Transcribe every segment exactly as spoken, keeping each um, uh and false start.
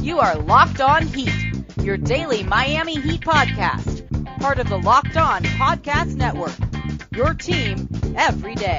You are Locked On Heat, your daily Miami Heat podcast. Part of the Locked On Podcast Network, your team every day.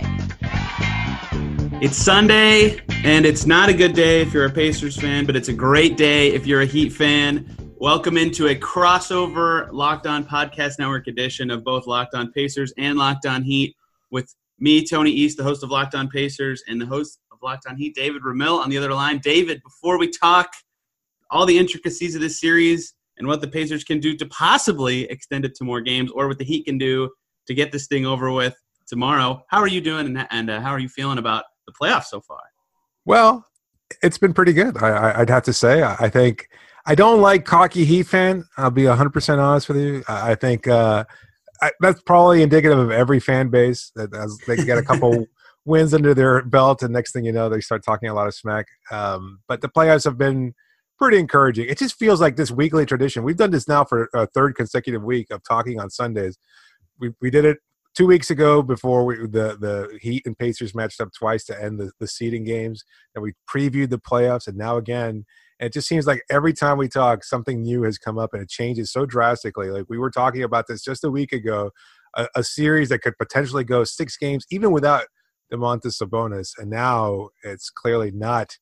It's Sunday, and it's not a good day if you're a Pacers fan, but it's a great day if you're a Heat fan. Welcome into a crossover Locked On Podcast Network edition of both Locked On Pacers and Locked On Heat with me, Tony East, the host of Locked On Pacers, and the host of Locked On Heat, David Ramil, on the other line. David, before we talk all the intricacies of this series and what the Pacers can do to possibly extend it to more games, or what the Heat can do to get this thing over with tomorrow, how are you doing, and, and uh, how are you feeling about the playoffs so far? Well, it's been pretty good, I, I'd have to say. I, I think I don't like cocky Heat fan. I'll be one hundred percent honest with you. I, I think uh, I, that's probably indicative of every fan base, that as they get a couple wins under their belt, and next thing you know, they start talking a lot of smack. Um, but the playoffs have been pretty encouraging. It just feels like this weekly tradition. We've done this now for a third consecutive week of talking on Sundays. We we did it two weeks ago before we, the, the Heat and Pacers matched up twice to end the, the seeding games. And we previewed the playoffs, and now again. And it just seems like every time we talk, something new has come up, and it changes so drastically. Like we were talking about this just a week ago, a, a series that could potentially go six games even without Domantas Sabonis, and now it's clearly not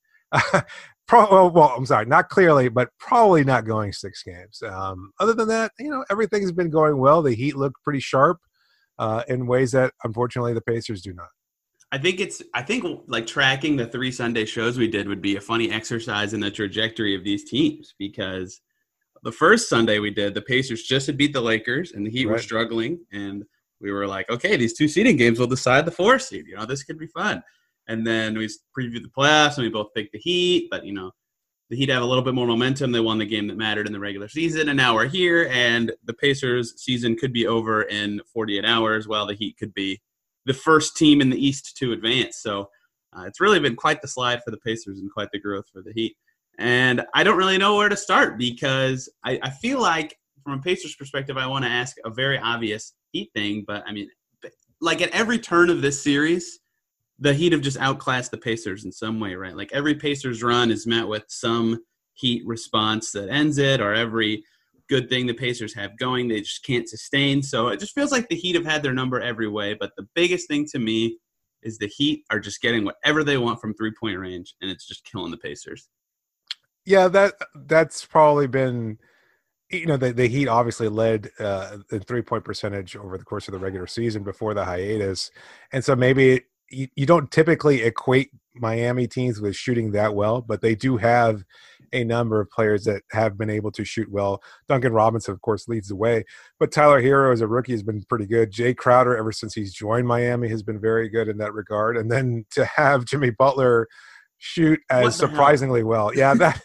pro, well, well, I'm sorry, not clearly, but probably not going six games. Um, other than that, you know, everything's been going well. The Heat look pretty sharp uh, in ways that, unfortunately, the Pacers do not. I think it's. I think like tracking the three Sunday shows we did would be a funny exercise in the trajectory of these teams, because the first Sunday we did, the Pacers just had beat the Lakers, and the Heat right. were struggling, and we were like, okay, these two seeding games will decide the four seed. You know, this could be fun. And then we previewed the playoffs, and we both picked the Heat, but you know, the Heat have a little bit more momentum. They won the game that mattered in the regular season, and now we're here, and the Pacers season could be over in forty-eight hours, while the Heat could be the first team in the East to advance. So uh, it's really been quite the slide for the Pacers and quite the growth for the Heat. And I don't really know where to start, because I, I feel like from a Pacers perspective, I want to ask a very obvious Heat thing. But I mean, like at every turn of this series, the Heat have just outclassed the Pacers in some way, right? Like every Pacers run is met with some Heat response that ends it, or every good thing the Pacers have going, they just can't sustain. So it just feels like the Heat have had their number every way. But the biggest thing to me is the Heat are just getting whatever they want from three-point range, and it's just killing the Pacers. Yeah, that that's probably been, you know, the, the Heat obviously led uh, in three-point percentage over the course of the regular season before the hiatus. And so maybe you, you don't typically equate Miami teams with shooting that well, but they do have a number of players that have been able to shoot well. Duncan Robinson, of course, leads the way, but Tyler Hero as a rookie has been pretty good. Jay Crowder, ever since he's joined Miami, has been very good in that regard. And then to have Jimmy Butler shoot as surprisingly well. Yeah, that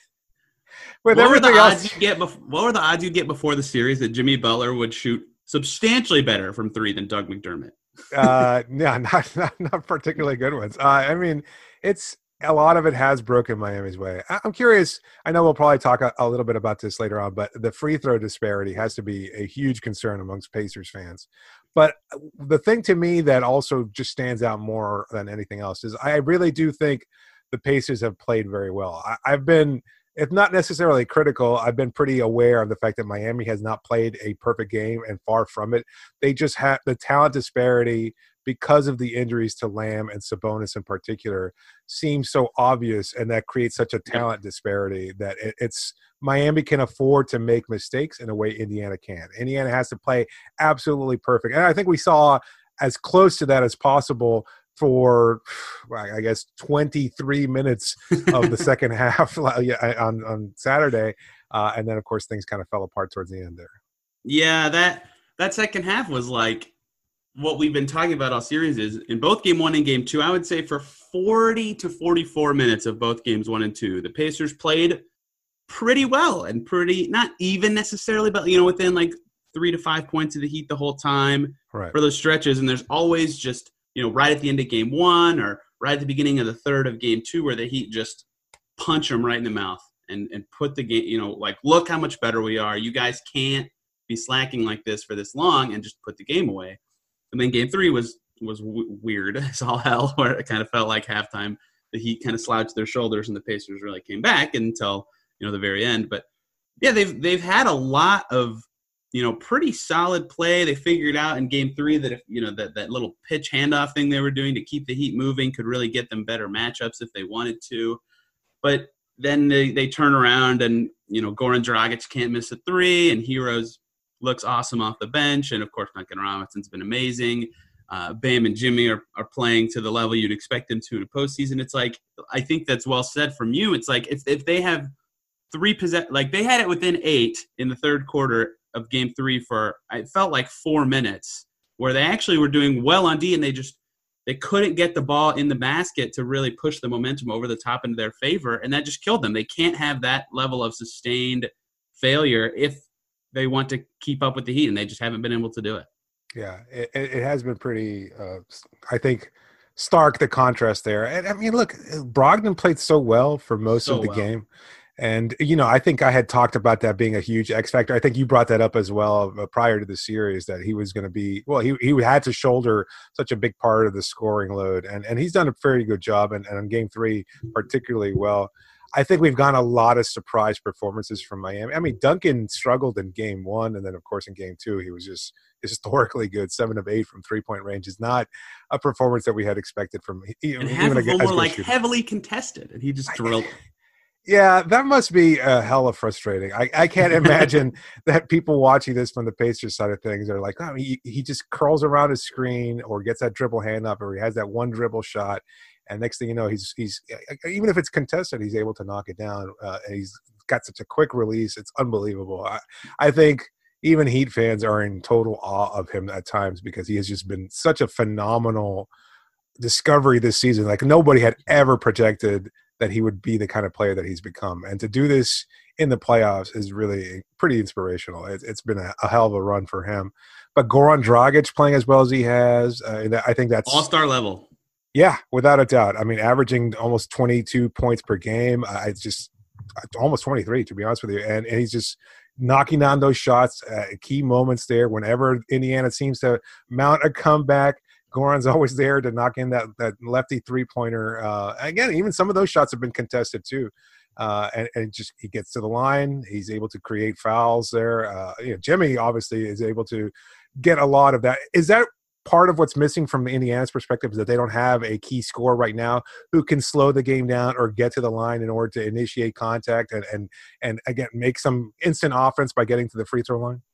with what everything were the else. Odds you'd get bef- what were the odds you'd get before the series that Jimmy Butler would shoot substantially better from three than Doug McDermott? uh, yeah, not, not not particularly good ones. Uh, I mean, it's a lot of it has broken Miami's way. I, I'm curious. I know we'll probably talk a, a little bit about this later on, but the free throw disparity has to be a huge concern amongst Pacers fans. But the thing to me that also just stands out more than anything else is I really do think the Pacers have played very well. I, I've been, if not necessarily critical, I've been pretty aware of the fact that Miami has not played a perfect game, and far from it. They just have the talent disparity because of the injuries to Lamb and Sabonis in particular seems so obvious, and that creates such a talent disparity that it, it's Miami can afford to make mistakes in a way Indiana can. Indiana has to play absolutely perfect. And I think we saw as close to that as possible for, I guess, twenty-three minutes of the second half on, on Saturday. Uh, and then, of course, things kind of fell apart towards the end there. Yeah, that that second half was like what we've been talking about all series is in both game one and game two, I would say for forty to forty-four minutes of both games one and two, the Pacers played pretty well and pretty, not even necessarily, but, you know, within like three to five points of the Heat the whole time right. for those stretches. And there's always just, you know, right at the end of game one or right at the beginning of the third of game two where the Heat just punch them right in the mouth and, and put the game, you know, like, look how much better we are. You guys can't be slacking like this for this long, and just put the game away. And then game three was was w- weird as all hell, where it kind of felt like halftime. The Heat kind of slouched their shoulders, and the Pacers really came back until you know, the very end. But yeah, they've they've had a lot of, you know, pretty solid play. They figured out in game three that if, you know, that, that little pitch handoff thing they were doing to keep the Heat moving could really get them better matchups if they wanted to. But then they, they turn around and, you know, Goran Dragic can't miss a three, and Heroes looks awesome off the bench. And, of course, Duncan Robinson's been amazing. Uh, Bam and Jimmy are, are playing to the level you'd expect them to in a postseason. It's like, I think that's well said from you. It's like if, if they have three possess – like they had it within eight in the third quarter of game three for, it felt like four minutes, where they actually were doing well on D, and they just – they couldn't get the ball in the basket to really push the momentum over the top into their favor, and that just killed them. They can't have that level of sustained failure if they want to keep up with the Heat, and they just haven't been able to do it. Yeah, it, it has been pretty, uh, I think, stark, the contrast there. And, I mean, look, Brogdon played so well for most So of the well. game. And, you know, I think I had talked about that being a huge X factor. I think you brought that up as well uh, prior to the series, that he was going to be – well, he he had to shoulder such a big part of the scoring load. And and he's done a very good job, and, and in game three particularly well. I think we've gotten a lot of surprise performances from Miami. I mean, Duncan struggled in game one, and then, of course, in game two, he was just historically good. Seven of eight from three-point range is not a performance that we had expected from even, And half even of them as were, good like, shooter. heavily contested, and he just drilled them. Yeah, that must be uh, hella frustrating. I, I can't imagine that people watching this from the Pacers side of things are like, oh, he, he just curls around his screen or gets that dribble hand up, or he has that one dribble shot, and next thing you know, he's he's even if it's contested, he's able to knock it down. Uh, and he's got such a quick release; it's unbelievable. I, I think even Heat fans are in total awe of him at times, because he has just been such a phenomenal discovery this season. Like, nobody had ever projected that he would be the kind of player that he's become. And to do this in the playoffs is really pretty inspirational. It, it's been a, a hell of a run for him. But Goran Dragic playing as well as he has, uh, I think that's – all-star level. Yeah, without a doubt. I mean, averaging almost twenty-two points per game. I just – almost twenty-three, to be honest with you. And, and he's just knocking down those shots at key moments there. Whenever Indiana seems to mount a comeback, Goran's always there to knock in that, that lefty three-pointer. Uh, again, even some of those shots have been contested too. Uh, and, and just he gets to the line. He's able to create fouls there. Uh, you know, Jimmy obviously is able to get a lot of that. Is that part of what's missing from Indiana's perspective, is that they don't have a key scorer right now who can slow the game down or get to the line in order to initiate contact and, and, and again, make some instant offense by getting to the free throw line?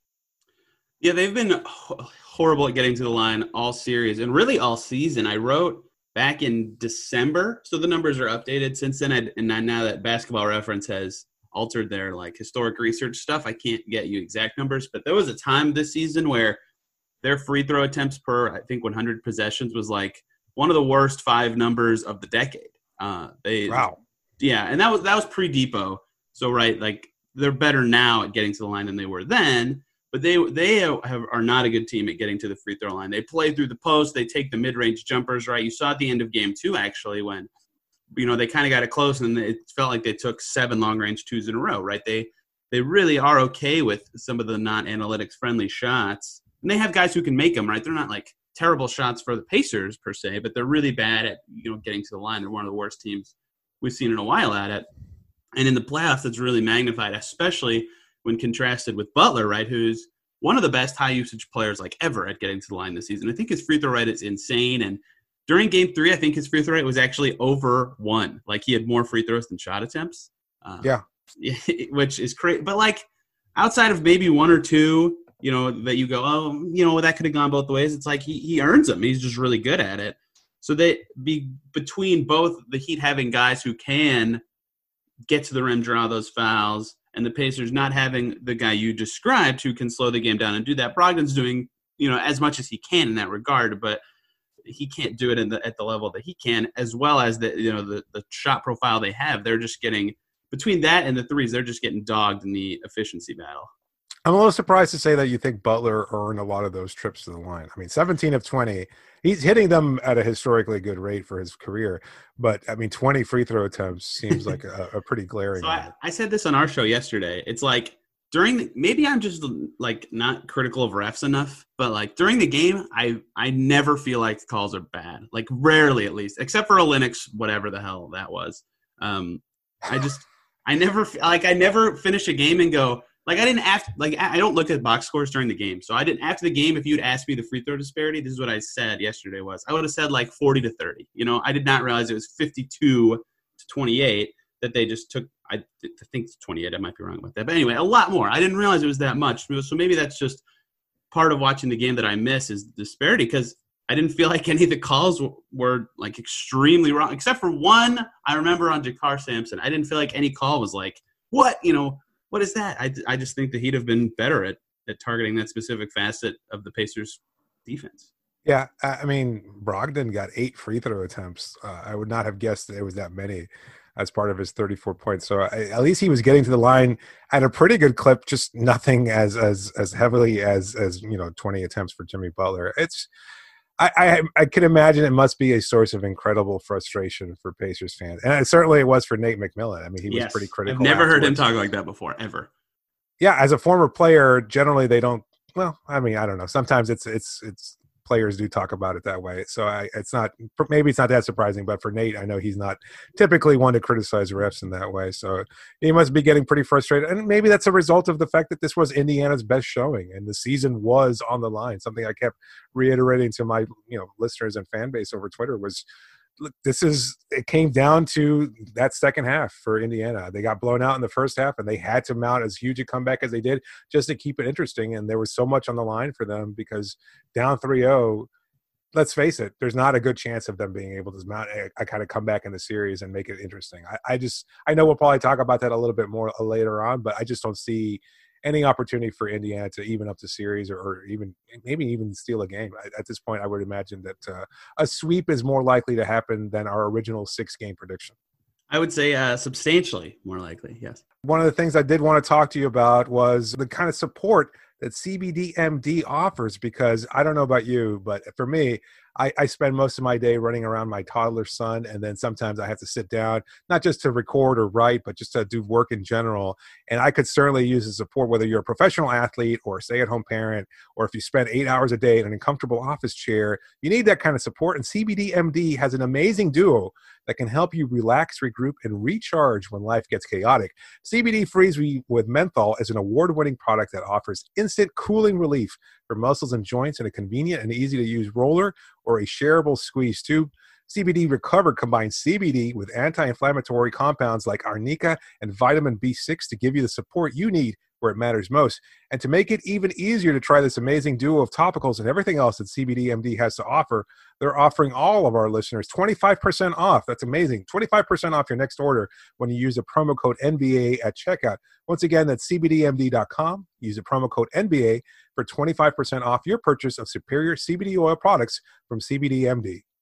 Yeah, they've been horrible at getting to the line all series and really all season. I wrote back in December, so the numbers are updated since then. I, and now that Basketball Reference has altered their like historic research stuff, I can't get you exact numbers. But there was a time this season where their free throw attempts per, I think, one hundred possessions was like one of the worst five numbers of the decade. Uh, they, wow. Yeah, and that was that was pre-Depot. So right, like they're better now at getting to the line than they were then. But they they have, are not a good team at getting to the free throw line. They play through the post. They take the mid-range jumpers, right? You saw at the end of game two, actually, when, you know, they kind of got it close, and it felt like they took seven long-range twos in a row, right? They they really are okay with some of the non-analytics-friendly shots. And they have guys who can make them, right? They're not, like, terrible shots for the Pacers, per se, but they're really bad at, you know, getting to the line. They're one of the worst teams we've seen in a while at it. And in the playoffs, it's really magnified, especially – when contrasted with Butler, right, who's one of the best high-usage players like ever at getting to the line this season. I think his free throw rate is insane. And during game three, I think his free throw rate was actually over one. Like, he had more free throws than shot attempts. Uh, yeah. Which is crazy. But, like, outside of maybe one or two, you know, that you go, oh, you know, that could have gone both ways. It's like he, he earns them. He's just really good at it. So they be between both the Heat having guys who can get to the rim, draw those fouls, and the Pacers not having the guy you described who can slow the game down and do that. Brogdon's doing, you know, as much as he can in that regard, but he can't do it in the, at the level that he can, as well as the, you know, the, the shot profile they have. They're just getting, between that and the threes, they're just getting dogged in the efficiency battle. I'm a little surprised to say that you think Butler earned a lot of those trips to the line. I mean, seventeen of twenty, he's hitting them at a historically good rate for his career. But, I mean, twenty free throw attempts seems like a, a pretty glaring. So I, I said this on our show yesterday. It's like during the, maybe I'm just like not critical of refs enough, but like during the game, I, I never feel like the calls are bad. Like rarely, at least, except for a Linux, whatever the hell that was. Um, I just I never like I never finish a game and go like I didn't after like I don't look at box scores during the game. So I didn't after the game. If you'd asked me the free throw disparity, this is what I said yesterday was I would have said like forty to thirty. You know, I did not realize it was fifty-two to twenty-eight that they just took. I, I think it's twenty-eight. I might be wrong about that, but anyway, a lot more. I didn't realize it was that much. So maybe that's just part of watching the game that I miss is the disparity because I didn't feel like any of the calls were, were like extremely wrong, except for one I remember on Jakar Sampson. I didn't feel like any call was like, what, you know, what is that? I, I just think the Heat have been better at, at targeting that specific facet of the Pacers defense. Yeah, I mean, Brogdon got eight free throw attempts. Uh, I would not have guessed that it was that many as part of his thirty-four points. So I, at least he was getting to the line at a pretty good clip, just nothing as as as heavily as as you know twenty attempts for Jimmy Butler. It's I, I I can imagine it must be a source of incredible frustration for Pacers fans, and it, certainly it was for Nate McMillan. I mean, he was yes. pretty critical. I've never afterwards. heard him talk like that before, ever. Yeah, as a former player, generally they don't. Well, I mean, I don't know. Sometimes it's it's it's. Players do talk about it that way. So I, it's not, maybe it's not that surprising, but for Nate, I know he's not typically one to criticize refs in that way. So he must be getting pretty frustrated. And maybe that's a result of the fact that this was Indiana's best showing and the season was on the line. Something I kept reiterating to my, you know, listeners and fan base over Twitter was, look, this is, it came down to that second half for Indiana. They got blown out in the first half and they had to mount as huge a comeback as they did just to keep it interesting. And there was so much on the line for them because down three oh, let's face it, there's not a good chance of them being able to mount a, a kind of comeback in the series and make it interesting. I, I just, I know we'll probably talk about that a little bit more later on, but I just don't see any opportunity for Indiana to even up the series or, or even maybe even steal a game. At this point, I would imagine that uh, a sweep is more likely to happen than our original six-game prediction. I would say uh, substantially more likely, yes. One of the things I did want to talk to you about was the kind of support that C B D M D offers, because I don't know about you, but for me, I, I spend most of my day running around my toddler son, and then sometimes I have to sit down, not just to record or write, but just to do work in general. And I could certainly use the support, whether you're a professional athlete or a stay-at-home parent, or if you spend eight hours a day in an uncomfortable office chair, you need that kind of support. And C B D M D has an amazing duo that can help you relax, regroup, and recharge when life gets chaotic. C B D Freeze with Menthol is an award-winning product that offers instant cooling relief for muscles and joints in a convenient and easy-to-use roller or a shareable squeeze tube. C B D Recover combines C B D with anti-inflammatory compounds like arnica and vitamin B six to give you the support you need where it matters most. And to make it even easier to try this amazing duo of topicals and everything else that C B D M D has to offer, they're offering all of our listeners twenty-five percent off. That's amazing. twenty-five percent off your next order when you use the promo code N B A at checkout. Once again, that's C B D M D dot com. Use the promo code N B A for twenty-five percent off your purchase of superior C B D oil products from C B D M D.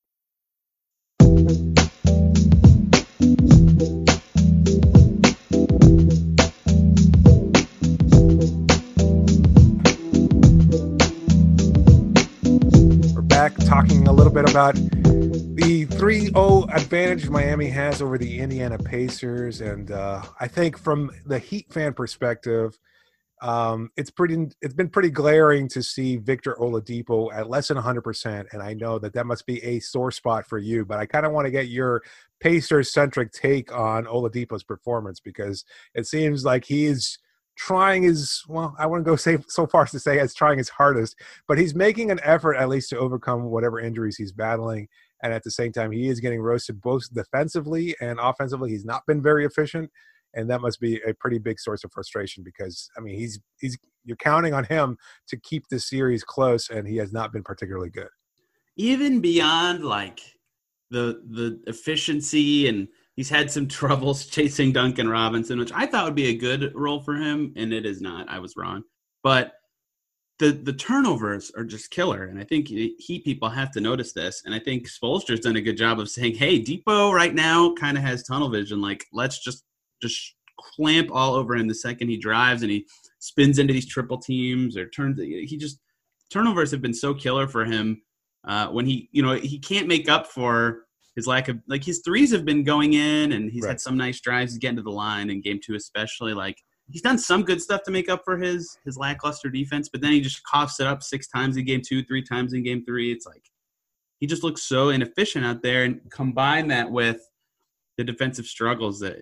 Talking a little bit about the three oh advantage Miami has over the Indiana Pacers. And uh, I think from the Heat fan perspective, um, it's pretty, it's been pretty glaring to see Victor Oladipo at less than one hundred percent. And I know that that must be a sore spot for you, but I kind of want to get your Pacers-centric take on Oladipo's performance, because it seems like he is trying his, well, I wouldn't go say, so far as to say as trying his hardest, but he's making an effort at least to overcome whatever injuries he's battling. And at the same time, he is getting roasted both defensively and offensively. He's not been very efficient, and that must be a pretty big source of frustration because, I mean, he's he's you're counting on him to keep this series close, and he has not been particularly good. Even beyond like the the efficiency, and he's had some troubles chasing Duncan Robinson, which I thought would be a good role for him, and it is not. I was wrong. But the the turnovers are just killer, and I think Heat people have to notice this. And I think Spoelstra's done a good job of saying, hey, Depot right now kind of has tunnel vision. Like, let's just just clamp all over him the second he drives and he spins into these triple teams or turns. He just – turnovers have been so killer for him uh, when he – you know, he can't make up for – his lack of, like, his threes have been going in, and he's right. had some nice drives. He's getting to the line in game two, especially. Like, he's done some good stuff to make up for his his lackluster defense, but then he just coughs it up six times in game two, three times in game three. It's like he just looks so inefficient out there, and combine that with the defensive struggles that it,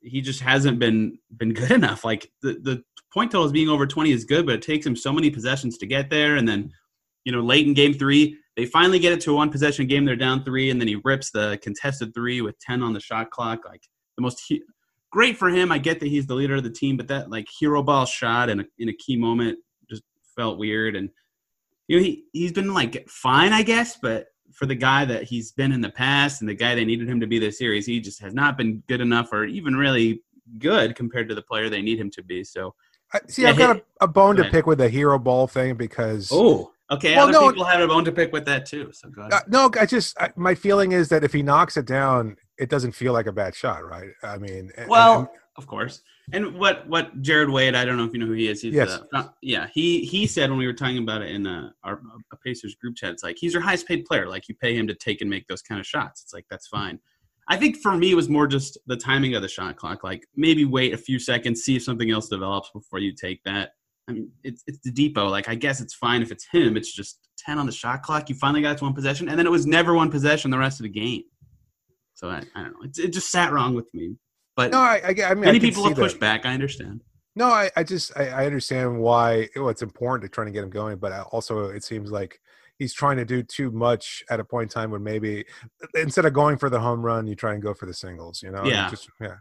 he just hasn't been been good enough. Like the, the point totals being over twenty is good, but it takes him so many possessions to get there. And then, you know, late in game three, they finally get it to a one possession game. They're down three, and then he rips the contested three with ten on the shot clock. Like the most he- great for him. I get that he's the leader of the team, but that like hero ball shot in a, in a key moment just felt weird. And you know, he he's been like fine, I guess, but for the guy that he's been in the past and the guy they needed him to be this series, he just has not been good enough or even really good compared to the player they need him to be. So, I, see, yeah, I've got hit, a, a bone to pick with the hero ball thing because oh, okay, well, other no, people have a bone to pick with that too. So go ahead. Uh, no, I just I, my feeling is that if he knocks it down, it doesn't feel like a bad shot, right? I mean, well, and, and, of course. And what what Jared Wade, I don't know if you know who he is. He's yes. uh, not, yeah, he he said when we were talking about it in uh, our a Pacers group chat, it's like he's your highest paid player. Like you pay him to take and make those kind of shots. It's like that's fine. I think for me it was more just the timing of the shot clock. Like maybe wait a few seconds, see if something else develops before you take that. I mean, it's it's the depot. Like I guess it's fine if it's him. It's just ten on the shot clock. You finally got it to one possession, and then it was never one possession the rest of the game. So I, I don't know. It, it just sat wrong with me. But no, I, I, I mean, many I people have pushed that. back. I understand. No, I, I just I, I understand why well, it's important to try to get him going, but also it seems like he's trying to do too much at a point in time when maybe instead of going for the home run, you try and go for the singles. You know, yeah, just, yeah,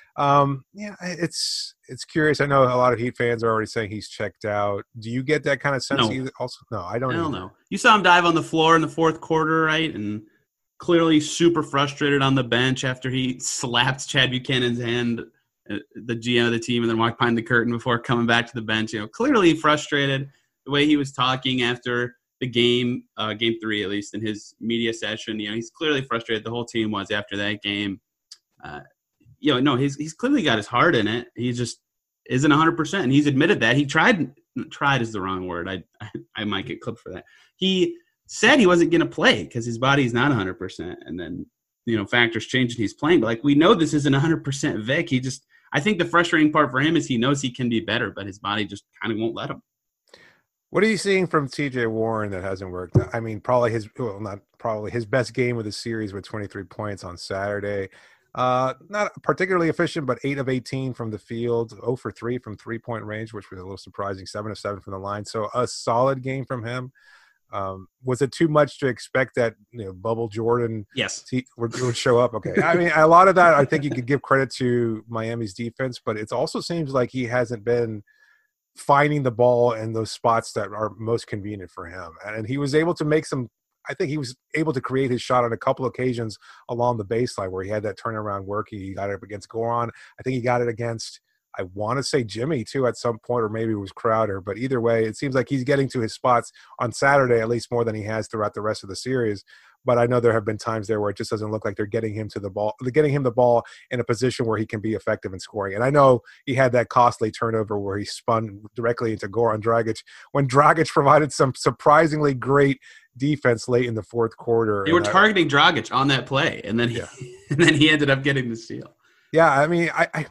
um, yeah. It's it's curious. I know a lot of Heat fans are already saying he's checked out. Do you get that kind of sense? No. Either? Also, no, I don't. Hell no. You saw him dive on the floor in the fourth quarter, right? And clearly super frustrated on the bench after he slapped Chad Buchanan's hand, the G M of the team, and then walked behind the curtain before coming back to the bench. You know, clearly frustrated the way he was talking after the game, uh, game three, at least in his media session. You know, he's clearly frustrated. The whole team was after that game. Uh, you know, no, he's he's clearly got his heart in it. He just isn't one hundred percent. And he's admitted that. He tried – tried is the wrong word. I, I, I might get clipped for that. He said he wasn't going to play because his body's not one hundred percent. And then, you know, factors change and he's playing. But, like, we know this isn't one hundred percent Vic. He just – I think the frustrating part for him is he knows he can be better, but his body just kind of won't let him. What are you seeing from T J Warren that hasn't worked? I mean, probably his – well, not probably – his best game of the series with twenty-three points on Saturday. Uh, not particularly efficient, but eight of eighteen from the field, zero for three from three-point range, which was a little surprising, seven of seven from the line. So a solid game from him. Um, was it too much to expect that, you know, Bubble Jordan yes. t- would, would show up? Okay. I mean, a lot of that, I think you could give credit to Miami's defense, but it also seems like he hasn't been finding the ball in those spots that are most convenient for him. And he was able to make some I think he was able to create his shot on a couple occasions along the baseline where he had that turnaround work. He got it up against Goran. I think he got it against, I want to say Jimmy too at some point, or maybe it was Crowder. But either way, it seems like he's getting to his spots on Saturday, at least more than he has throughout the rest of the series. But I know there have been times there where it just doesn't look like they're getting him to the ball, they're getting him the ball in a position where he can be effective in scoring. And I know he had that costly turnover where he spun directly into Goran Dragic when Dragic provided some surprisingly great defense late in the fourth quarter. They were targeting Dragic on that play, and then he, yeah. and then he ended up getting the steal. Yeah, I mean, I, I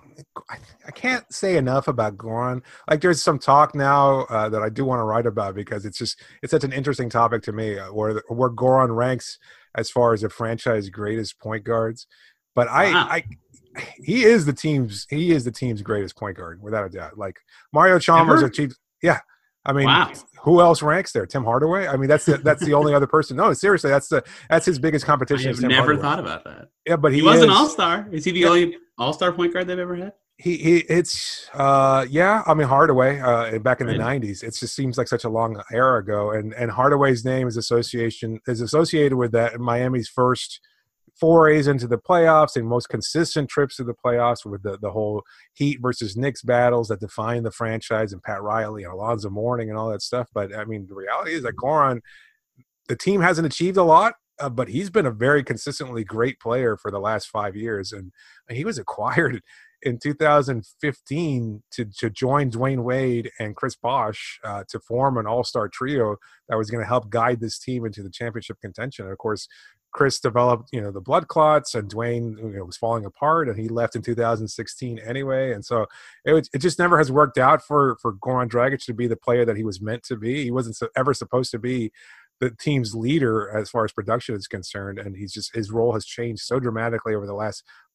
I can't say enough about Goran. Like, there's some talk now uh, that I do want to write about because it's just it's such an interesting topic to me, uh, where where Goran ranks as far as the franchise greatest point guards. But I, wow. I, he is the team's he is the team's greatest point guard without a doubt. Like Mario Chalmers achieved, yeah. I mean, wow. who else ranks there? Tim Hardaway? I mean, that's the, that's the only other person. No, seriously, that's the that's his biggest competition. I have Tim never Hardaway. thought about that. Yeah, but he, he was is, an all-star. Is he the yeah. only all-star point guard they've ever had? He he. It's uh yeah. I mean Hardaway uh, back in right. the nineties. It just seems like such a long era ago. And and Hardaway's name is association is associated with that Miami's first forays into the playoffs and most consistent trips to the playoffs with the, the whole Heat versus Knicks battles that define the franchise and Pat Riley and Alonzo Mourning and all that stuff. But, I mean, the reality is that Goran, the team hasn't achieved a lot, uh, but he's been a very consistently great player for the last five years. And, and he was acquired in two thousand fifteen to, to join Dwayne Wade and Chris Bosh uh, to form an all-star trio that was going to help guide this team into the championship contention. And, of course, Chris developed, you know, the blood clots, and Dwayne, you know, was falling apart, and he left in two thousand sixteen anyway. And so it was, it just never has worked out for for Goran Dragic to be the player that he was meant to be. He wasn't so, ever supposed to be the team's leader as far as production is concerned, and he's just his role has changed so dramatically over the last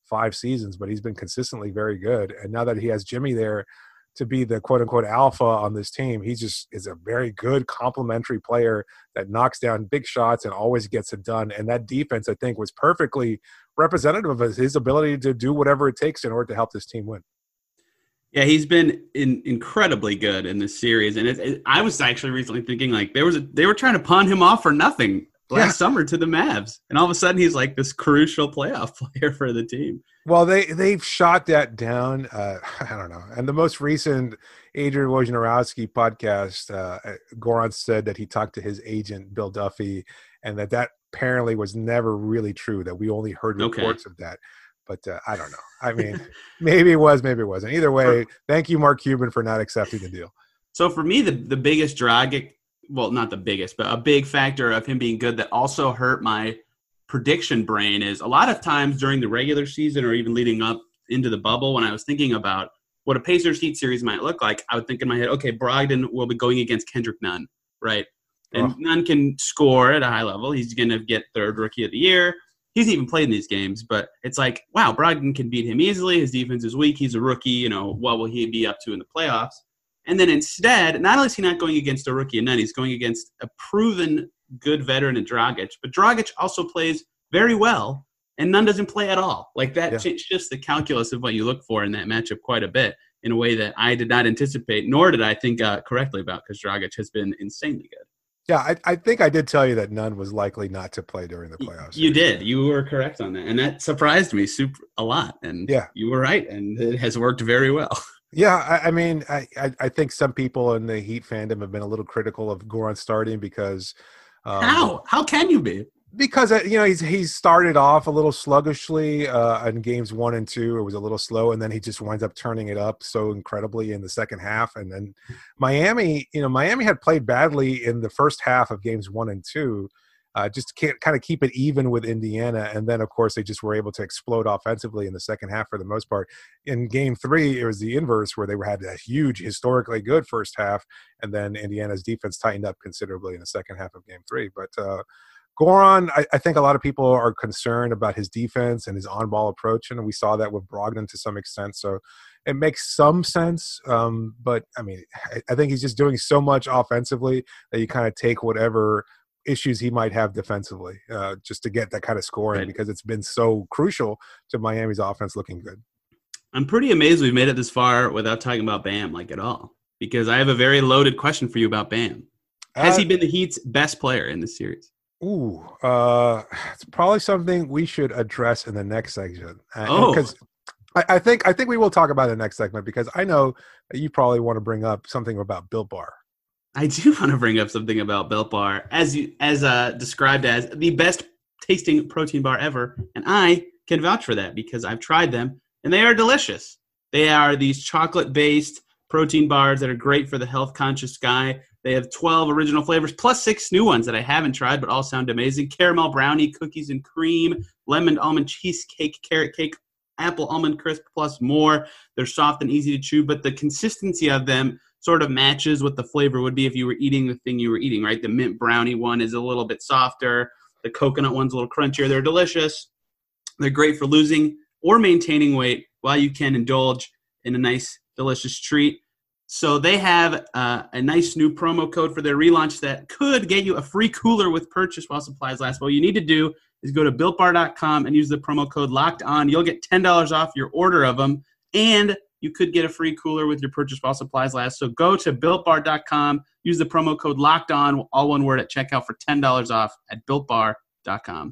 five seasons, but he's been consistently very good. And now that he has Jimmy there to be the quote unquote alpha on this team, he just is a very good complementary player that knocks down big shots and always gets it done. And that defense, I think, was perfectly representative of his ability to do whatever it takes in order to help this team win. Yeah, he's been in, incredibly good in this series, and it, it, I was actually recently thinking like there was a, they were trying to pawn him off for nothing last yeah. summer to the Mavs, and all of a sudden he's like this crucial playoff player for the team. Well, they they've shot that down. Uh, I don't know. And the most recent Adrian Wojnarowski podcast, uh, Goran said that he talked to his agent Bill Duffy, and that that apparently was never really true. That we only heard reports okay. of that. But uh, I don't know. I mean, maybe it was, maybe it wasn't. Either way, thank you, Mark Cuban, for not accepting the deal. So for me, the, the biggest Dragic, well, not the biggest, but a big factor of him being good that also hurt my prediction brain is a lot of times during the regular season or even leading up into the bubble, when I was thinking about what a Pacers Heat series might look like, I would think in my head, okay, Brogdon will be going against Kendrick Nunn, right? And oh. Nunn can score at a high level. He's going to get third rookie of the year. He's even played in these games, but it's like, wow, Brogdon can beat him easily. His defense is weak. He's a rookie. You know, what will he be up to in the playoffs? And then instead, not only is he not going against a rookie and Nunn, he's going against a proven good veteran in Dragic. But Dragic also plays very well, and Nunn doesn't play at all. Like that yeah. shifts the calculus of what you look for in that matchup quite a bit in a way that I did not anticipate, nor did I think uh, correctly about, because Dragic has been insanely good. Yeah, I, I think I did tell you that Nunn was likely not to play during the playoffs. You did. You were correct on that. And that surprised me super a lot. And yeah. you were right. And it has worked very well. Yeah, I, I mean, I, I, I think some people in the Heat fandom have been a little critical of Goran starting because um, – How? How can you be? Because, you know, he's he's started off a little sluggishly uh, in games one and two. It was a little slow, and then he just winds up turning it up so incredibly in the second half. And then Miami, you know, Miami had played badly in the first half of games one and two, uh, just to kind of keep it even with Indiana. And then, of course, they just were able to explode offensively in the second half for the most part. In game three, it was the inverse, where they had a huge, historically good first half, and then Indiana's defense tightened up considerably in the second half of game three. But uh Goran, I, I think a lot of people are concerned about his defense and his on-ball approach, and we saw that with Brogdon to some extent. So it makes some sense, um, but, I mean, I, I think he's just doing so much offensively that you kind of take whatever issues he might have defensively uh, just to get that kind of scoring right. because it's been so crucial to Miami's offense looking good. I'm pretty amazed we've made it this far without talking about Bam, like, at all, because I have a very loaded question for you about Bam. Has uh, he been the Heat's best player in this series? Ooh, uh, it's probably something we should address in the next section. Oh, because I, I think I think we will talk about it in the next segment, because I know that you probably want to bring up something about Built Bar. I do want to bring up something about Built Bar, as you as uh, described as the best tasting protein bar ever, and I can vouch for that because I've tried them and they are delicious. They are these chocolate-based protein bars that are great for the health-conscious guy. They have twelve original flavors, plus six new ones that I haven't tried, but all sound amazing. Caramel brownie, cookies and cream, lemon almond cheesecake, carrot cake, apple almond crisp, plus more. They're soft and easy to chew, but the consistency of them sort of matches what the flavor would be if you were eating the thing you were eating, right? The mint brownie one is a little bit softer. The coconut one's a little crunchier. They're delicious. They're great for losing or maintaining weight while you can indulge in a nice, delicious treat. So they have uh, a nice new promo code for their relaunch that could get you a free cooler with purchase while supplies last. What you need to do is go to built bar dot com and use the promo code Locked On. You'll get ten dollars off your order of them, and you could get a free cooler with your purchase while supplies last. So go to built bar dot com, use the promo code Locked On, all one word, at checkout for ten dollars off at built bar dot com.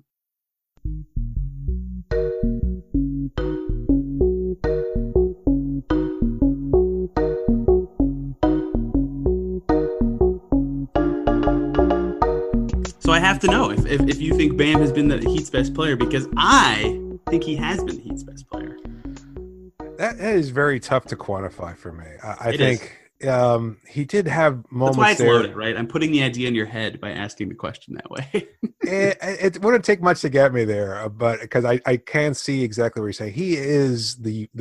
So I have to know if, if, if you think Bam has been the Heat's best player, because I think he has been the Heat's best player. That is very tough to quantify for me. I, I think um, he did have moments. That's why it's there. Loaded, right? I'm putting the idea in your head by asking the question that way. it, it wouldn't take much to get me there, but because I, I can see exactly what you're saying. He is the the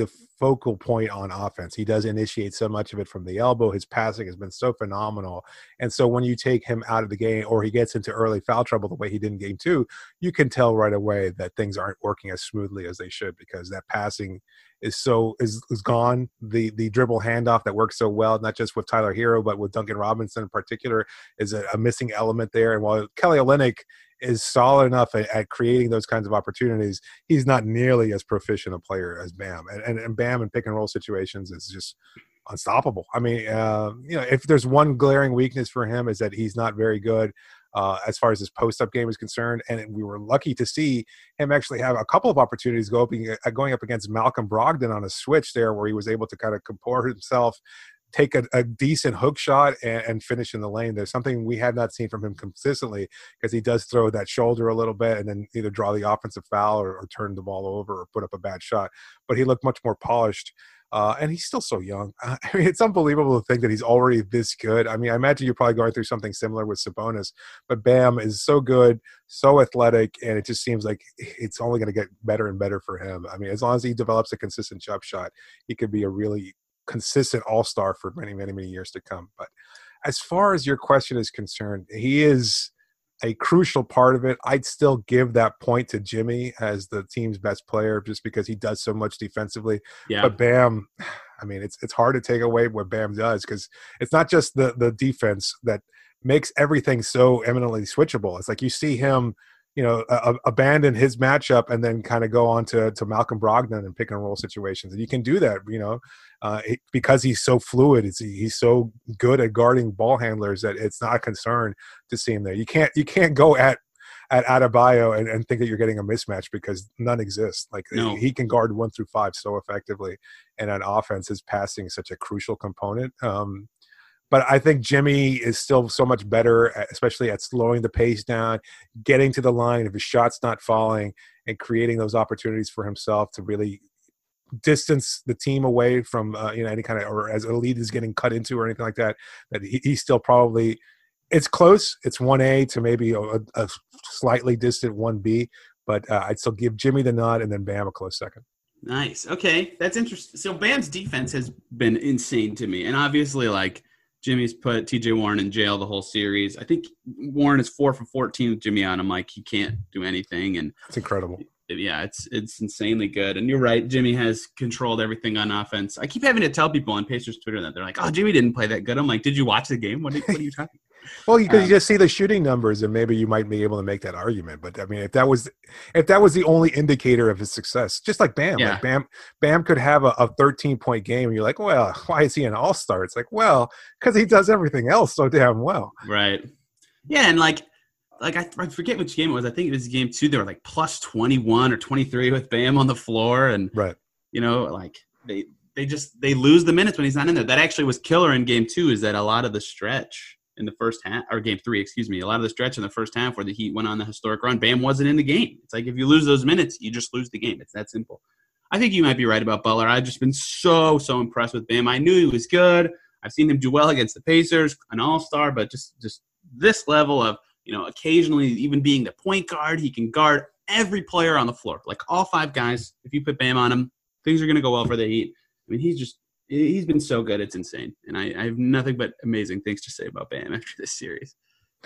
focal point on offense. He does initiate so much of it from the elbow. His passing has been so phenomenal. And so when you take him out of the game or he gets into early foul trouble the way he did in game two, you can tell right away that things aren't working as smoothly as they should, because that passing is so is, is gone. The the dribble handoff that works so well, not just with Tyler Hero, but with Duncan Robinson in particular, is a, a missing element there. And while Kelly Olynyk is solid enough at, at creating those kinds of opportunities, he's not nearly as proficient a player as Bam. And, and, and Bam in pick and roll situations is just unstoppable. I mean, uh, you know, if there's one glaring weakness for him, is that he's not very good uh, as far as his post-up game is concerned. And we were lucky to see him actually have a couple of opportunities go up, uh, going up against Malcolm Brogdon on a switch there, where he was able to kind of comport himself, take a, a decent hook shot, and, and finish in the lane. There's something we have not seen from him consistently, because he does throw that shoulder a little bit and then either draw the offensive foul or, or turn the ball over or put up a bad shot. But he looked much more polished. Uh, and he's still so young. Uh, I mean, it's unbelievable to think that he's already this good. I mean, I imagine you're probably going through something similar with Sabonis, but Bam is so good, so athletic, and it just seems like it's only going to get better and better for him. I mean, as long as he develops a consistent jump shot, he could be a really consistent all-star for many, many, many years to come. But as far as your question is concerned, he is a crucial part of it. I'd still give that point to Jimmy as the team's best player, just because he does so much defensively. Yeah. But Bam, I mean, it's it's hard to take away what Bam does, because it's not just the the defense that makes everything so eminently switchable. It's like you see him, you know, uh, abandon his matchup and then kind of go on to, to Malcolm Brogdon and pick and roll situations. And you can do that, you know, uh, it, because he's so fluid. It's, he's so good at guarding ball handlers that it's not a concern to see him there. You can't, you can't go at, at Adebayo and, and think that you're getting a mismatch, because none exists. Like no. he can guard one through five so effectively. And on offense, his passing is such a crucial component. Um, But I think Jimmy is still so much better, especially at slowing the pace down, getting to the line if his shot's not falling, and creating those opportunities for himself to really distance the team away from uh, you know, any kind of, or as a lead is getting cut into or anything like that. That he, he's still probably, it's close. It's one A to maybe a, a slightly distant one B, but uh, I'd still give Jimmy the nod and then Bam a close second. Nice. Okay, that's interesting. So Bam's defense has been insane to me, and obviously, like, Jimmy's put T J Warren in jail the whole series. I think Warren is four for fourteen with Jimmy on him. Like, he can't do anything. And it's incredible. Yeah, it's it's insanely good. And you're right, Jimmy has controlled everything on offense. I keep having to tell people on Pacers Twitter that they're like, oh, Jimmy didn't play that good. I'm like, did you watch the game? What are, what are you talking about? Well, because um, you just see the shooting numbers, and maybe you might be able to make that argument. But I mean, if that was if that was the only indicator of his success, just like Bam, yeah. like Bam, Bam could have a, a thirteen point game, and you're like, well, why is he an all star? It's like, well, because he does everything else so damn well. Right. Yeah, and like, like I, I forget which game it was. I think it was game two. They were like plus twenty-one or twenty-three with Bam on the floor, and right, you know, like they they just they lose the minutes when he's not in there. That actually was killer in game two. Is that a lot of the stretch in the first half, or game three, excuse me, a lot of the stretch in the first half where the Heat went on the historic run, Bam wasn't in the game. It's like if you lose those minutes, you just lose the game. It's that simple. I think you might be right about Butler. I've just been so, so impressed with Bam. I knew he was good. I've seen him do well against the Pacers, an all-star, but just, just this level of, you know, occasionally even being the point guard, he can guard every player on the floor. Like all five guys, if you put Bam on him, things are going to go well for the Heat. I mean, he's just, he's been so good. It's insane. And I, I have nothing but amazing things to say about Bam after this series.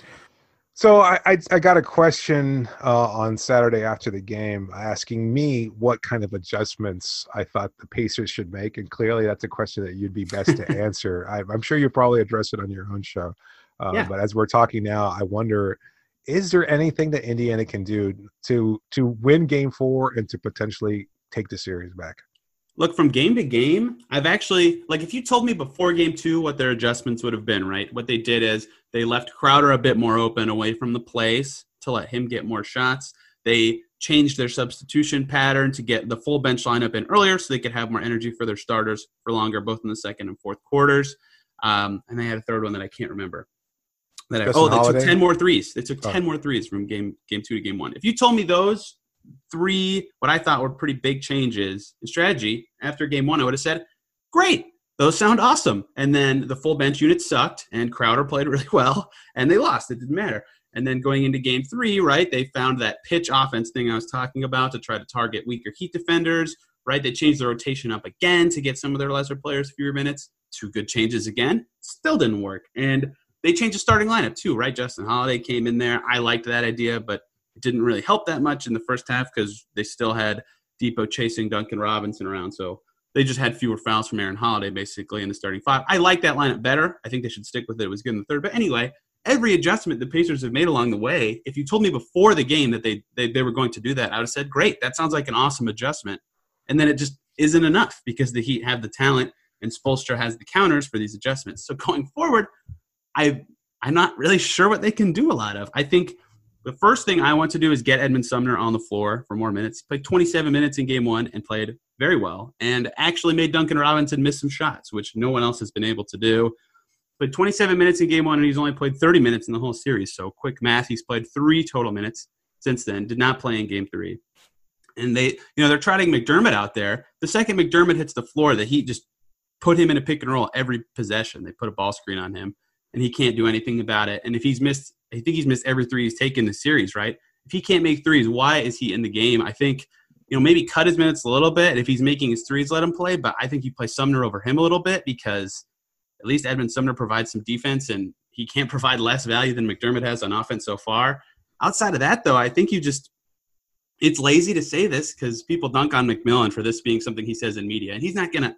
So I, I, I got a question uh, on Saturday after the game asking me what kind of adjustments I thought the Pacers should make. And clearly that's a question that you'd be best to answer. I, I'm sure you probably address it on your own show. Uh, yeah. But as we're talking now, I wonder, is there anything that Indiana can do to to win game four and to potentially take the series back? Look, from game to game, I've actually, like if you told me before game two what their adjustments would have been, right? What they did is they left Crowder a bit more open away from the place to let him get more shots. They changed their substitution pattern to get the full bench lineup in earlier so they could have more energy for their starters for longer, both in the second and fourth quarters. Um, and they had a third one that I can't remember. That I, oh, they Holiday? took ten more threes. They took ten oh. more threes from game game two to game one. If you told me those three, what I thought were pretty big changes in strategy after game one, I would have said, great, those sound awesome. And then the full bench unit sucked, and Crowder played really well, and they lost. It didn't matter. And then going into game three, right, they found that pitch offense thing I was talking about to try to target weaker Heat defenders, right? They changed the rotation up again to get some of their lesser players fewer minutes. Two good changes again. Still didn't work. And they changed the starting lineup too, right? Justin Holiday came in there. I liked that idea, but it didn't really help that much in the first half because they still had Depot chasing Duncan Robinson around. So they just had fewer fouls from Aaron Holiday basically in the starting five. I like that lineup better. I think they should stick with it. It was good in the third. But anyway, every adjustment the Pacers have made along the way, if you told me before the game that they, they, they were going to do that, I would have said, great, that sounds like an awesome adjustment. And then it just isn't enough because the Heat have the talent and Spoelstra has the counters for these adjustments. So going forward, I, I'm not really sure what they can do a lot of. I think the first thing I want to do is get Edmund Sumner on the floor for more minutes. He played twenty-seven minutes in game one and played very well and actually made Duncan Robinson miss some shots, which no one else has been able to do. Played twenty-seven minutes in game one and he's only played thirty minutes in the whole series. So quick math, he's played three total minutes since then, did not play in game three. And they, you know, they're trotting McDermott out there. The second McDermott hits the floor, the Heat just put him in a pick and roll every possession. They put a ball screen on him, and he can't do anything about it. And if he's missed, I think he's missed every three he's taken this series, right? If he can't make threes, why is he in the game? I think, you know, maybe cut his minutes a little bit. If he's making his threes, let him play. But I think you play Sumner over him a little bit because at least Edmund Sumner provides some defense, and he can't provide less value than McDermott has on offense so far. Outside of that, though, I think you just – it's lazy to say this because people dunk on McMillan for this being something he says in media. And he's not going to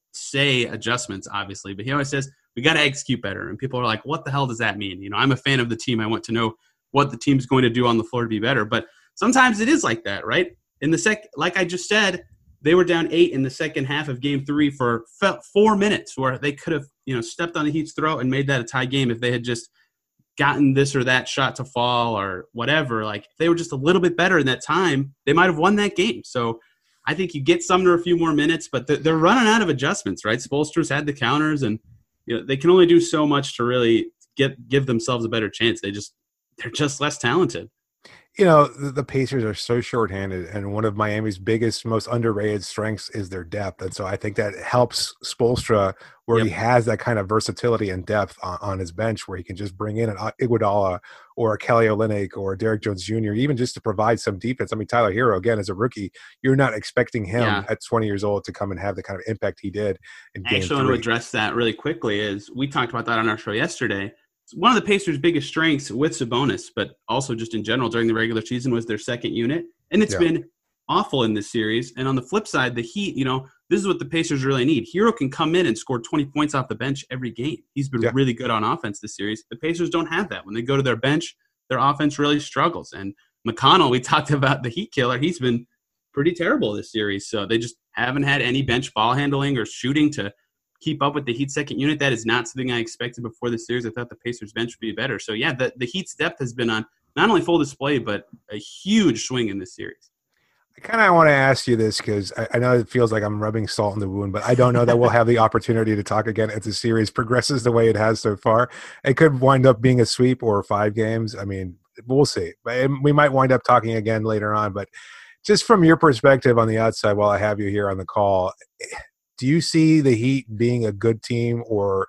say adjustments, obviously, but he always says, we got to execute better. And people are like, what the hell does that mean? You know, I'm a fan of the team. I want to know what the team's going to do on the floor to be better. But sometimes it is like that, right? In the sec, like I just said, they were down eight in the second half of game three for four minutes where they could have, you know, stepped on the Heat's throat and made that a tie game if they had just gotten this or that shot to fall or whatever. Like if they were just a little bit better in that time, they might have won that game. So I think you get Sumner a few more minutes, but they're running out of adjustments, right? Spoelstra's had the counters, and you know they can only do so much to really get give themselves a better chance. They just they're just less talented. You know, the, the Pacers are so shorthanded, and one of Miami's biggest, most underrated strengths is their depth. And so I think that helps Spoelstra where yep. he has that kind of versatility and depth on, on his bench where he can just bring in an Iguodala or a Kelly Olynyk or Derek Jones Junior, even just to provide some defense. I mean, Tyler Hero, again, as a rookie, you're not expecting him yeah. at twenty years old to come and have the kind of impact he did in game I actually three. want to address that really quickly. Is we talked about that on our show yesterday. One of the Pacers' biggest strengths with Sabonis, but also just in general during the regular season, was their second unit. And it's yeah. been awful in this series. And on the flip side, the Heat, you know, this is what the Pacers really need. Hero can come in and score twenty points off the bench every game. He's been yeah. really good on offense this series. The Pacers don't have that. When they go to their bench, their offense really struggles. And McConnell, we talked about the Heat killer. He's been pretty terrible this series. So they just haven't had any bench ball handling or shooting to keep up with the Heat's second unit. That is not something I expected before the series. I thought the Pacers bench would be better. So, yeah, the, the Heat's depth has been on not only full display, but a huge swing in this series. I kind of want to ask you this because I, I know it feels like I'm rubbing salt in the wound, but I don't know that we'll have the opportunity to talk again as the series progresses the way it has so far. It could wind up being a sweep or five games. I mean, we'll see. We might wind up talking again later on, but just from your perspective on the outside while I have you here on the call, do you see the Heat being a good team, or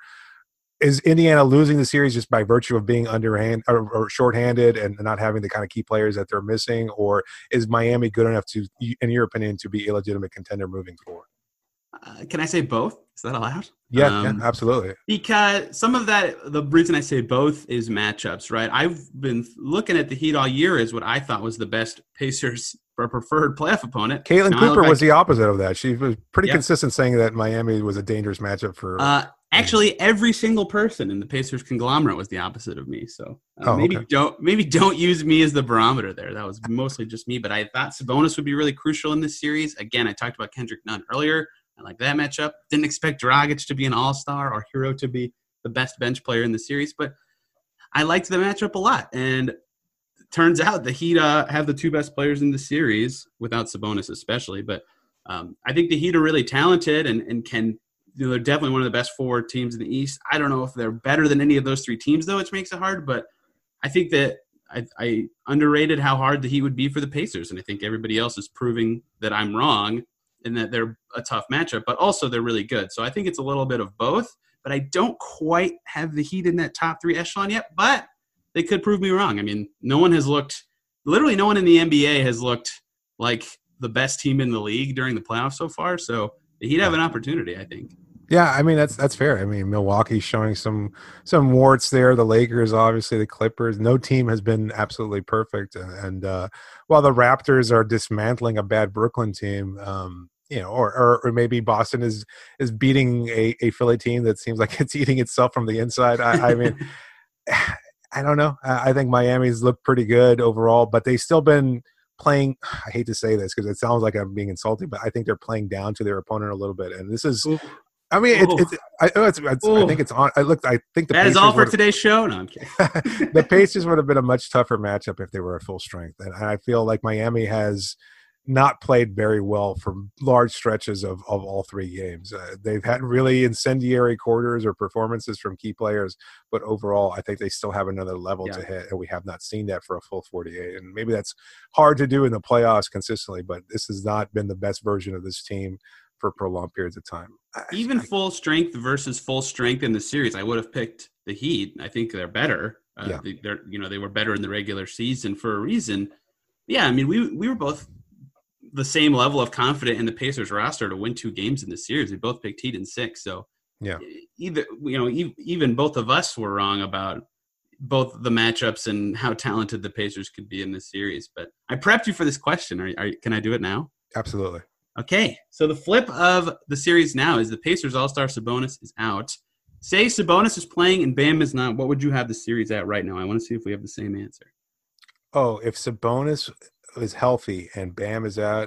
is Indiana losing the series just by virtue of being underhand or, or shorthanded and not having the kind of key players that they're missing, or is Miami good enough to, in your opinion, to be a legitimate contender moving forward? Uh, can I say both? Is that allowed? Yeah, um, yeah, absolutely. Because some of that, the reason I say both is matchups, right? I've been looking at the Heat all year as what I thought was the best Pacers or preferred playoff opponent. Caitlin now Cooper back, was the opposite of that. She was pretty yep. consistent saying that Miami was a dangerous matchup for uh, – Actually, every single person in the Pacers conglomerate was the opposite of me. So uh, oh, maybe okay. don't maybe don't use me as the barometer there. That was mostly just me. But I thought Sabonis would be really crucial in this series. Again, I talked about Kendrick Nunn earlier. I like that matchup. Didn't expect Dragic to be an all-star or Hero to be the best bench player in the series. But I liked the matchup a lot. And it turns out the Heat uh, have the two best players in the series, without Sabonis especially. But um, I think the Heat are really talented and, and can – You know, they're definitely one of the best four teams in the East. I don't know if they're better than any of those three teams, though, which makes it hard. But I think that I, I underrated how hard the Heat would be for the Pacers, and I think everybody else is proving that I'm wrong and that they're a tough matchup, but also they're really good. So I think it's a little bit of both, but I don't quite have the Heat in that top three echelon yet, but they could prove me wrong. I mean, no one has looked – literally no one in the N B A has looked like the best team in the league during the playoffs so far. So the Heat have an opportunity, I think. Yeah, I mean that's that's fair. I mean Milwaukee's showing some some warts there. The Lakers, obviously, the Clippers. No team has been absolutely perfect. And, and uh, while the Raptors are dismantling a bad Brooklyn team, um, you know, or, or or maybe Boston is is beating a, a Philly team that seems like it's eating itself from the inside. I, I mean, I don't know. I, I think Miami's looked pretty good overall, but they've still been playing. I hate to say this because it sounds like I'm being insulting, but I think they're playing down to their opponent a little bit. And this is. Ooh. I mean, it's, it's, I, it's, it's I think it's on. I looked. I think the that Pacers is all for today's show. No, I'm kidding. The Pacers would have been a much tougher matchup if they were at full strength, and I feel like Miami has not played very well for large stretches of, of all three games. Uh, they've had really incendiary quarters or performances from key players, but overall, I think they still have another level yeah. to hit, and we have not seen that for a full forty-eight. And maybe that's hard to do in the playoffs consistently, but this has not been the best version of this team for prolonged periods of time. Even I, full strength versus full strength in the series, I would have picked the Heat. I think they're better. Uh, yeah. they, they're you know they were better in the regular season for a reason. Yeah, I mean we we were both the same level of confident in the Pacers roster to win two games in the series. We both picked Heat in six. So yeah, either you know e- even both of us were wrong about both the matchups and how talented the Pacers could be in this series. But I prepped you for this question. Are, are can I do it now? Absolutely. Okay, so the flip of the series now is the Pacers All-Star Sabonis is out. Say Sabonis is playing and Bam is not. What would you have the series at right now? I want to see if we have the same answer. Oh, if Sabonis is healthy and Bam is out,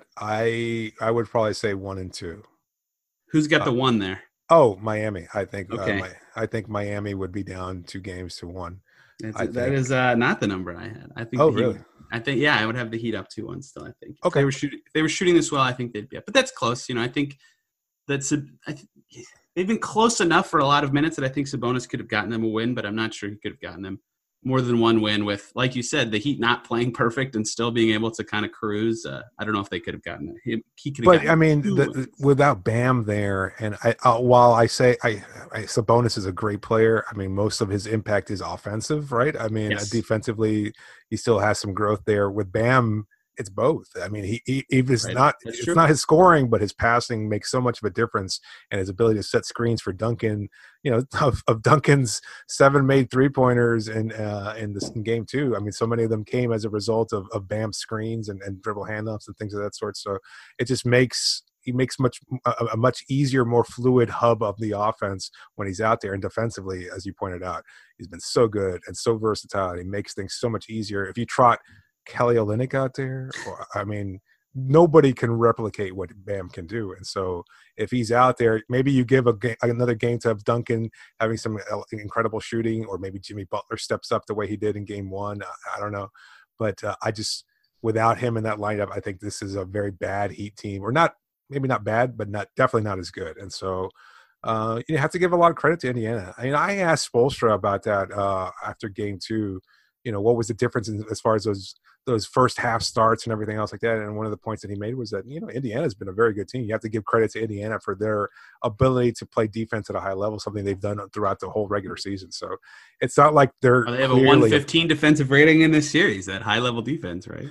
I I would probably say one and two. Who's got uh, the one there? Oh, Miami. I think. Okay. Uh, my, I think Miami would be down two games to one. That's, I that think. is uh, not the number I had. I think. Oh, the Heat, really? I think. Yeah, I would have the Heat up two one still. I think. Okay. If they were shooting. If they were shooting this well, I think they'd be up. But that's close. You know, I think that's. A, I th- they've been close enough for a lot of minutes that I think Sabonis could have gotten them a win, but I'm not sure he could have gotten them more than one win with, like you said, the Heat not playing perfect and still being able to kind of cruise. Uh, I don't know if they could have gotten it. He, he could have But I mean, the, wins. without Bam there, and I, uh, while I say I, I, Sabonis is a great player, I mean, most of his impact is offensive, right? I mean, Yes. defensively, he still has some growth there. With Bam, it's both. I mean, he, he, he is Right. not. That's it's true. not his scoring, but his passing makes so much of a difference, and his ability to set screens for Duncan. You know, of, of Duncan's seven made three pointers in uh, in this in game two. I mean, so many of them came as a result of, of Bam's screens and, and dribble handoffs and things of that sort. So it just makes he makes much a, a much easier, more fluid hub of the offense when he's out there. And defensively, as you pointed out, he's been so good and so versatile. He makes things so much easier. If you trot Kelly Olynyk out there, or, I mean, nobody can replicate what Bam can do. And so if he's out there, maybe you give a ga- another game to have Duncan having some incredible shooting, or maybe Jimmy Butler steps up the way he did in game one. I, I don't know. But uh, I just, without him in that lineup, I think this is a very bad Heat team, or not, maybe not bad, but not definitely not as good. And so uh, you have to give a lot of credit to Indiana. I mean, I asked Spoelstra about that uh, after game two. You know, what was the difference in, as far as those those first half starts and everything else like that? And one of the points that he made was that, you know, Indiana's been a very good team. You have to give credit to Indiana for their ability to play defense at a high level, something they've done throughout the whole regular season. So it's not like they're Well, they have clearly, a one fifteen defensive rating in this series, that high level defense, right?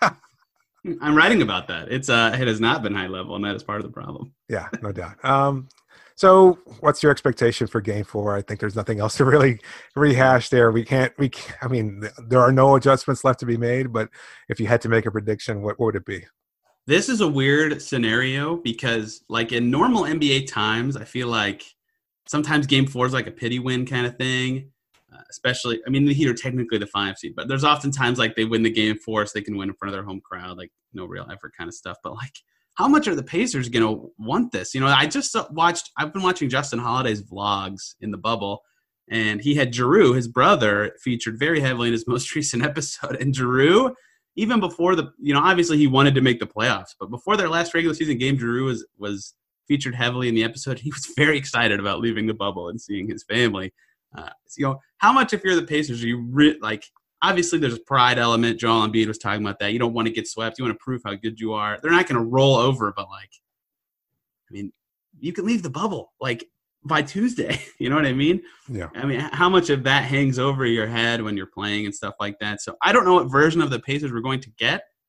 I'm writing about that. It's uh, it has not been high level, and that is part of the problem. Yeah, no doubt. Um, so what's your expectation for game four? I think there's nothing else to really rehash there. We can't, we, can't, I mean, there are no adjustments left to be made, but if you had to make a prediction, what, what would it be? This is a weird scenario because, like, in normal N B A times, I feel like sometimes game four is like a pity win kind of thing. Uh, especially, I mean, the Heat are technically the five seed, but there's often times like they win the game four so they can win in front of their home crowd, like no real effort kind of stuff. But like, how much are the Pacers going to want this? You know, I just watched, I've been watching Justin Holiday's vlogs in the bubble, and he had Giroux, his brother, featured very heavily in his most recent episode. And Giroux, even before the, you know, obviously he wanted to make the playoffs, but before their last regular season game, Giroux was, was featured heavily in the episode. He was very excited about leaving the bubble and seeing his family. Uh, so, you know, how much, if you're the Pacers, are you re- like, obviously there's a pride element. Joel Embiid was talking about that. You don't want to get swept. You want to prove how good you are. They're not going to roll over, but like, I mean, you can leave the bubble like by Tuesday. You know what I mean? Yeah. I mean, how much of that hangs over your head when you're playing and stuff like that. So I don't know what version of the Pacers we're going to get.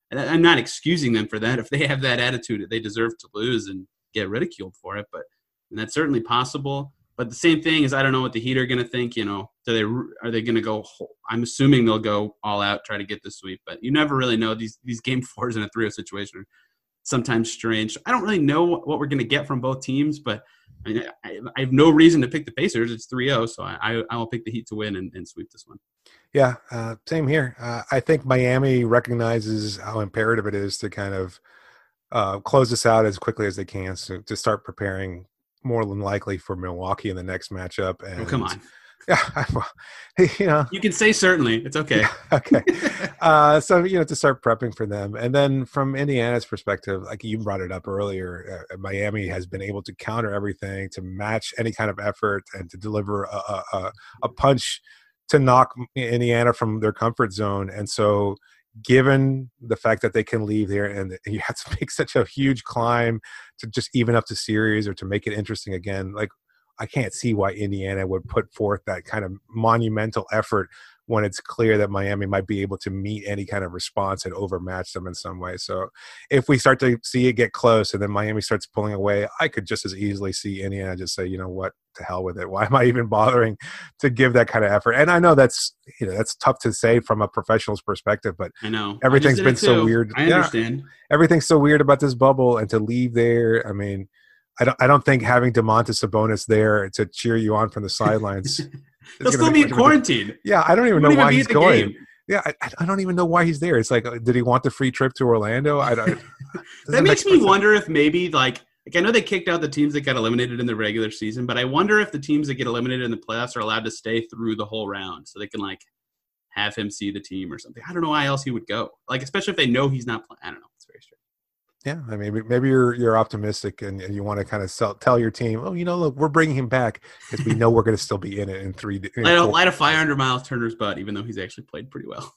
And I'm not excusing them for that. If they have that attitude, they deserve to lose and get ridiculed for it. But and that's certainly possible. But the same thing is, I don't know what the Heat are going to think. You know, do they are they going to go? I'm assuming they'll go all out, try to get the sweep. But you never really know. These these game fours in a three oh situation are sometimes strange. I don't really know what we're going to get from both teams, but I, mean, I, I have no reason to pick the Pacers. It's three oh, so I I will pick the Heat to win and, and sweep this one. Yeah, uh, same here. Uh, I think Miami recognizes how imperative it is to kind of uh, close this out as quickly as they can, so to start preparing more than likely for Milwaukee in the next matchup. And, oh, come on. Yeah, well, you know. You can say certainly. It's okay. Yeah, okay. uh, so, you know, to start prepping for them. And then from Indiana's perspective, like you brought it up earlier, uh, Miami has been able to counter everything, to match any kind of effort, and to deliver a, a, a punch to knock Indiana from their comfort zone. And so given the fact that they can leave there and you have to make such a huge climb to just even up the series or to make it interesting again, like I can't see why Indiana would put forth that kind of monumental effort when it's clear that Miami might be able to meet any kind of response and overmatch them in some way. So if we start to see it get close and then Miami starts pulling away, I could just as easily see Indiana just say, you know what, to hell with it. Why am I even bothering to give that kind of effort? And I know that's, you know, that's tough to say from a professional's perspective, but I know everything's been so weird. I understand. Yeah, everything's so weird about this bubble, and to leave there, I mean, I don't, I don't think having DeMontis Sabonis there to cheer you on from the sidelines. He'll still be in quarantine. Yeah, I don't even Won't know even why he's going. Game. Yeah, I, I don't even know why he's there. It's like, did he want the free trip to Orlando? I don't. That makes me wonder if maybe like like I know they kicked out the teams that got eliminated in the regular season, but I wonder if the teams that get eliminated in the playoffs are allowed to stay through the whole round, so they can like have him see the team or something. I don't know why else he would go. Like especially if they know he's not playing. I don't know. It's very strange. Yeah, I mean, maybe you're you're optimistic and, and you want to kind of sell, tell your team, oh, you know, look, we're bringing him back because we know we're going to still be in it in three. In light, a, light a fire under Miles Turner's butt, even though he's actually played pretty well.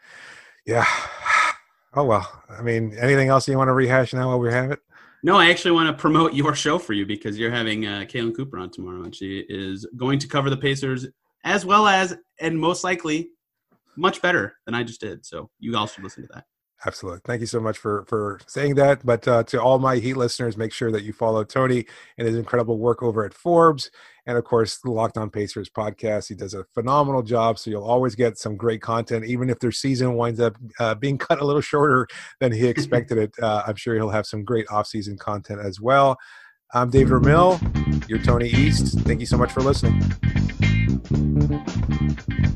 Yeah. Oh well. I mean, anything else you want to rehash now while we have it? No, I actually want to promote your show for you because you're having uh, Kaylin Cooper on tomorrow, and she is going to cover the Pacers as well as, and most likely, much better than I just did. So you all should listen to that. Absolutely. Thank you so much for, for saying that. But uh, to all my Heat listeners, make sure that you follow Tony and his incredible work over at Forbes. And, of course, the Locked On Pacers podcast. He does a phenomenal job, so you'll always get some great content. Even if their season winds up uh, being cut a little shorter than he expected it, uh, I'm sure he'll have some great off-season content as well. I'm David Ramil. You're Tony East. Thank you so much for listening.